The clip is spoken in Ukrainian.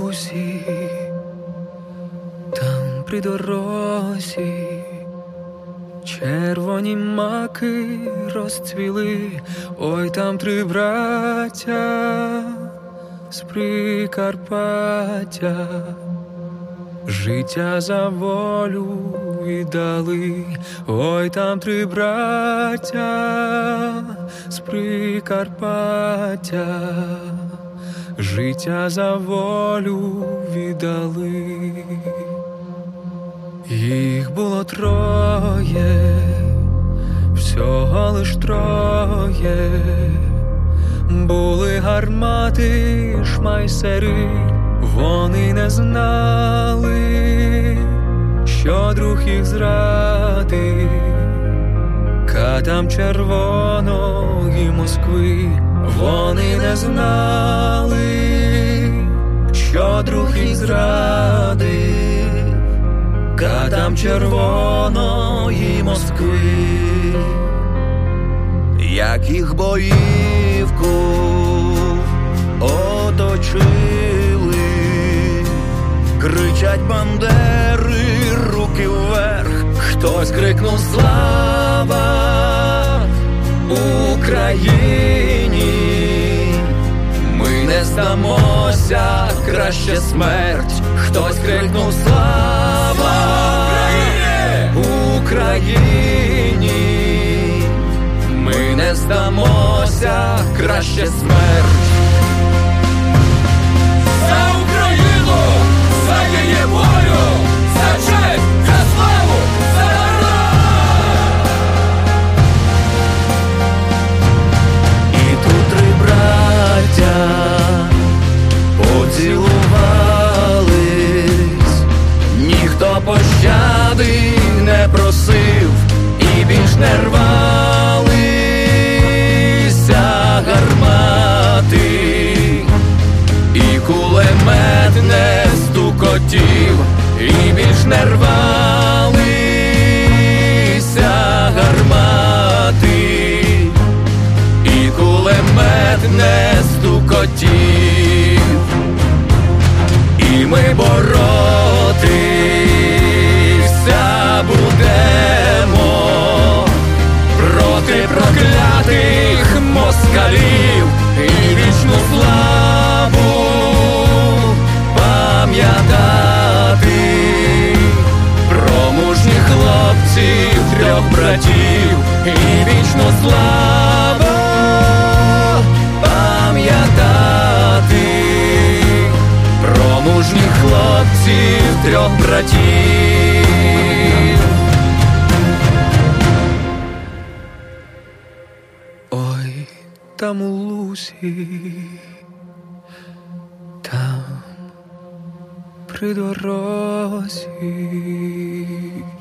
лусі, там при дорозі червоні маки розцвіли. Ой, там три браття з Прикарпаття життя за волю віддали. Ой, там три браття з Прикарпаття життя за волю віддали. Їх було троє, всього лиш троє. Були гармати, шмайсери, вони не знали, що друг їх зрадив. Катам червоної Москви, вони не знали, що друг їх зрадив. Катам червоної Москви, як їх боївку оточили, кричать бандери, руки вверх. Хтось крикнув слава Україні, ми не здамося, краще смерть. Хтось крикнув слава Україні, ми не здамося, краще смерть. За Україну, за її волю, за честь, за славу, за народ! І тут три браття поцілувались, ніхто пощади не просив і більш не рвалися гармати, і кулемет не стукотів, і більш не рвалися гармати, і кулемет не стукотів. І ми боротися будемо проти проклятих москалів, і вічну славу пам'ятати про мужніх хлопців трьох братів, і вічну славу пам'ятати про мужніх хлопців трьох братів. Ой, там у лусі, там при дорозі